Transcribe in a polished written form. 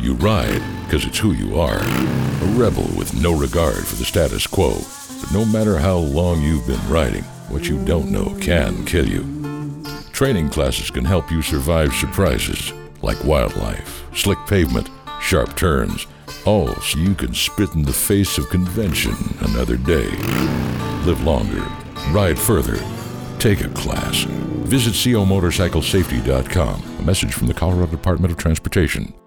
You ride because it's who you are. A rebel with no regard for the status quo. But no matter how long you've been riding, what you don't know can kill you. Training classes can help you survive surprises like wildlife, slick pavement, sharp turns, all so you can spit in the face of convention another day. Live longer, ride further, take a class. Visit comotorcyclesafety.com. A message from the Colorado Department of Transportation.